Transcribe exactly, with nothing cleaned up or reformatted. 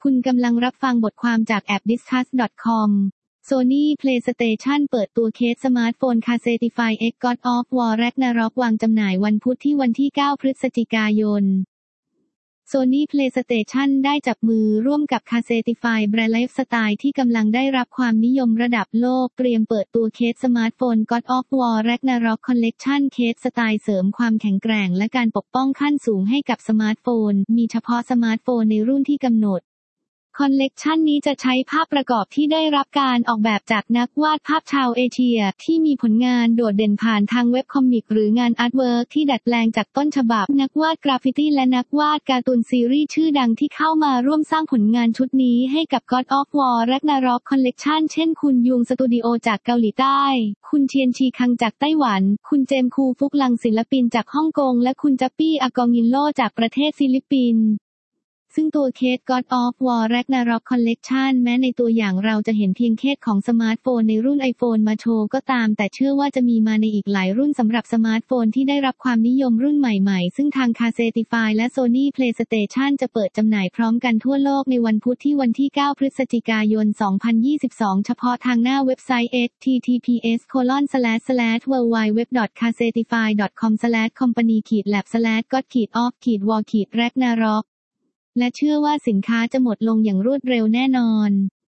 คุณกำลังรับฟังบทความจากแอป ดิสคัส ดอท คอม Sony PlayStation เปิดตัวเคสสมาร์ทโฟน Casetify X God of War Ragnarok วางจำหน่ายวันพุธที่วันที่ เก้า พฤศจิกายน Sony PlayStation ได้จับมือร่วมกับ Casetify แบรนด์ไลฟ์สไตล์ที่กำลังได้รับความนิยมระดับโลกเตรียมเปิดตัวเคสสมาร์ทโฟน God of War Ragnarok Collection เคสสไตล์เสริมความแข็งแกร่งและการปกป้องขั้นสูงให้กับสมาร์ทโฟนมีเฉพาะสมาร์ทโฟนในรุ่นที่กำหนดคอลเลกชันนี้จะใช้ภาพประกอบที่ได้รับการออกแบบจากนักวาดภาพชาวเอเชียที่มีผลงานโดดเด่นผ่านทางเว็บคอมิกหรืองานอาร์ตเวิร์กที่ดัดแปลงจากต้นฉบับนักวาดกราฟฟิตี้และนักวาดการ์ตูนซีรีส์ชื่อดังที่เข้ามาร่วมสร้างผลงานชุดนี้ให้กับ God of War Ragnarok Collection เช่นคุณยุงสตูดิโอจากเกาหลีใต้คุณเทียนชีคังจากไต้หวันคุณเจมคูฟุกลังศิลปินจากฮ่องกงและคุณจัปปี้อากองยินโลจากประเทศฟิลิปปินส์ซึ่งตัวเคส God of War Ragnarok Collection แม้ในตัวอย่างเราจะเห็นเพียงเคสของสมาร์ทโฟนในรุ่น iPhone มาโชว์ก็ตามแต่เชื่อว่าจะมีมาในอีกหลายรุ่นสำหรับสมาร์ทโฟนที่ได้รับความนิยมรุ่นใหม่ๆซึ่งทาง Casetify และ Sony PlayStation จะเปิดจำหน่ายพร้อมกันทั่วโลกในวันพุธที่วันที่ เก้า พฤศจิกายน สองพันยี่สิบสอง เฉพาะทางหน้าเว็บไซต์ เอช ที ที พี เอส โคลอน สแลช สแลช ดับเบิลยู ดับเบิลยู ดับเบิลยู ดอท คาเซติฟาย ดอท คอม สแลช คอมพานี แลบ สแลช ก็อท ออฟ วอร์ แร็กนาร็อก และเชื่อว่าสินค้าจะหมดลงอย่างรวดเร็วแน่นอน